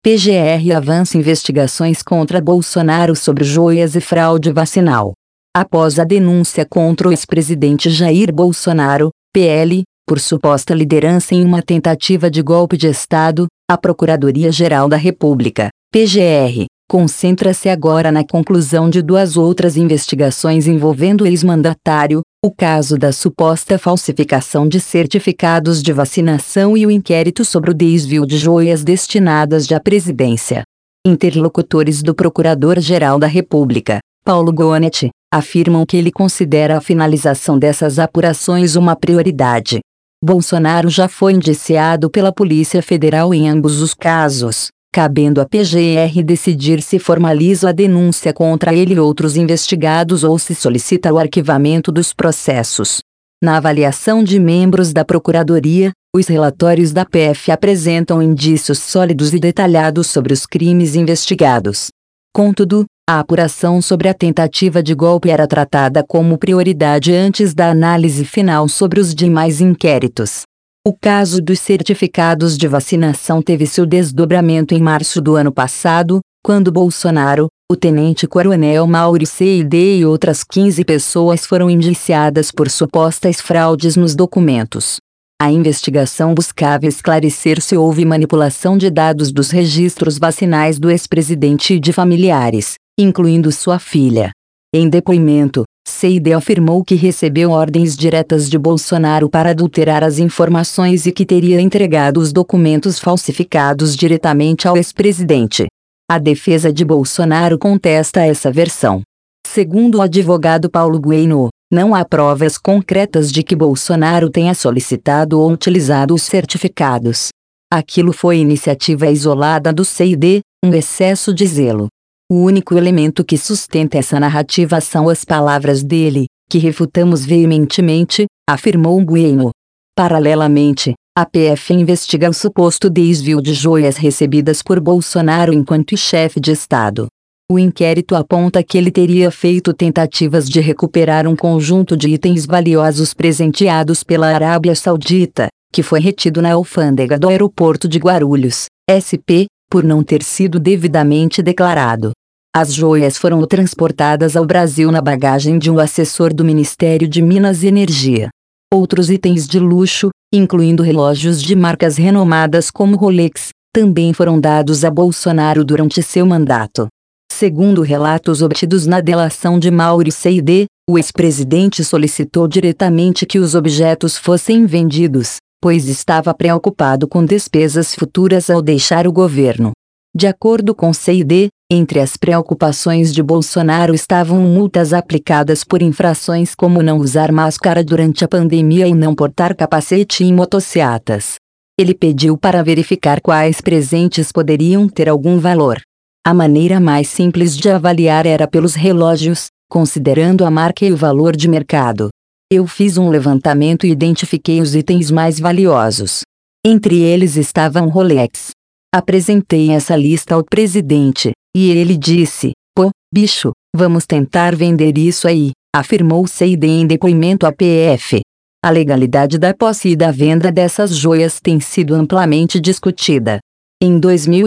PGR avança investigações contra Bolsonaro sobre joias e fraude vacinal. Após a denúncia contra o ex-presidente Jair Bolsonaro, PL, por suposta liderança em uma tentativa de golpe de Estado, a Procuradoria-Geral da República, PGR, concentra-se agora na conclusão de duas outras investigações envolvendo o ex-mandatário, o caso da suposta falsificação de certificados de vacinação e o inquérito sobre o desvio de joias destinadas à presidência. Interlocutores do Procurador-Geral da República, Paulo Gonet, afirmam que ele considera a finalização dessas apurações uma prioridade. Bolsonaro já foi indiciado pela Polícia Federal em ambos os casos, cabendo à PGR decidir se formaliza a denúncia contra ele e outros investigados ou se solicita o arquivamento dos processos. Na avaliação de membros da Procuradoria, os relatórios da PF apresentam indícios sólidos e detalhados sobre os crimes investigados. Contudo, a apuração sobre a tentativa de golpe era tratada como prioridade antes da análise final sobre os demais inquéritos. O caso dos certificados de vacinação teve seu desdobramento em março do ano passado, quando Bolsonaro, o tenente-coronel Mauro Cid e outras 15 pessoas foram indiciadas por supostas fraudes nos documentos. A investigação buscava esclarecer se houve manipulação de dados dos registros vacinais do ex-presidente e de familiares, incluindo sua filha. Em depoimento, Cid afirmou que recebeu ordens diretas de Bolsonaro para adulterar as informações e que teria entregado os documentos falsificados diretamente ao ex-presidente. A defesa de Bolsonaro contesta essa versão. Segundo o advogado Paulo Bueno, não há provas concretas de que Bolsonaro tenha solicitado ou utilizado os certificados. Aquilo foi iniciativa isolada do Cid, um excesso de zelo. O único elemento que sustenta essa narrativa são as palavras dele, que refutamos veementemente, afirmou Bueno. Paralelamente, a PF investiga o suposto desvio de joias recebidas por Bolsonaro enquanto chefe de Estado. O inquérito aponta que ele teria feito tentativas de recuperar um conjunto de itens valiosos presenteados pela Arábia Saudita, que foi retido na alfândega do aeroporto de Guarulhos, SP, por não ter sido devidamente declarado. As joias foram transportadas ao Brasil na bagagem de um assessor do Ministério de Minas e Energia. Outros itens de luxo, incluindo relógios de marcas renomadas como Rolex, também foram dados a Bolsonaro durante seu mandato. Segundo relatos obtidos na delação de Mauro Cid, o ex-presidente solicitou diretamente que os objetos fossem vendidos, pois estava preocupado com despesas futuras ao deixar o governo. De acordo com Cid, entre as preocupações de Bolsonaro estavam multas aplicadas por infrações como não usar máscara durante a pandemia e não portar capacete em motocicletas. Ele pediu para verificar quais presentes poderiam ter algum valor. A maneira mais simples de avaliar era pelos relógios, considerando a marca e o valor de mercado. Eu fiz um levantamento e identifiquei os itens mais valiosos. Entre eles estava um Rolex. Apresentei essa lista ao presidente, e ele disse: "Pô, bicho, vamos tentar vender isso aí", afirmou Cid em depoimento à PF. A legalidade da posse e da venda dessas joias tem sido amplamente discutida. Em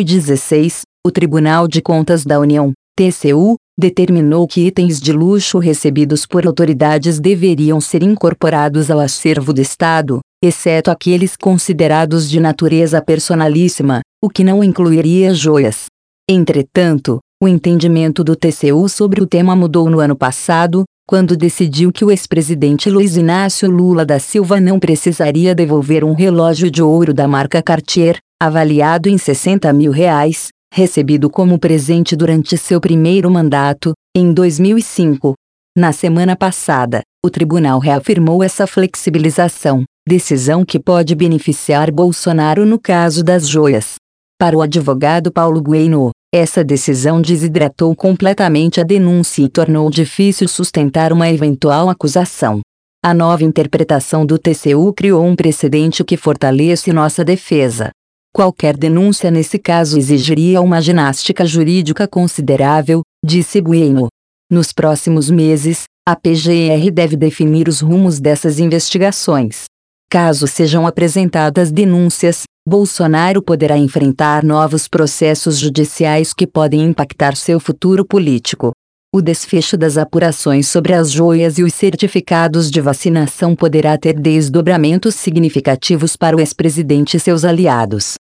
2016, o Tribunal de Contas da União, TCU, determinou que itens de luxo recebidos por autoridades deveriam ser incorporados ao acervo do Estado, exceto aqueles considerados de natureza personalíssima, o que não incluiria joias. Entretanto, o entendimento do TCU sobre o tema mudou no ano passado, quando decidiu que o ex-presidente Luiz Inácio Lula da Silva não precisaria devolver um relógio de ouro da marca Cartier, avaliado em R$60 mil, recebido como presente durante seu primeiro mandato, em 2005. Na semana passada, o tribunal reafirmou essa flexibilização, decisão que pode beneficiar Bolsonaro no caso das joias. Para o advogado Paulo Bueno, essa decisão desidratou completamente a denúncia e tornou difícil sustentar uma eventual acusação. A nova interpretação do TCU criou um precedente que fortalece nossa defesa. Qualquer denúncia nesse caso exigiria uma ginástica jurídica considerável, disse Bueno. Nos próximos meses, a PGR deve definir os rumos dessas investigações. Caso sejam apresentadas denúncias, Bolsonaro poderá enfrentar novos processos judiciais que podem impactar seu futuro político. O desfecho das apurações sobre as joias e os certificados de vacinação poderá ter desdobramentos significativos para o ex-presidente e seus aliados.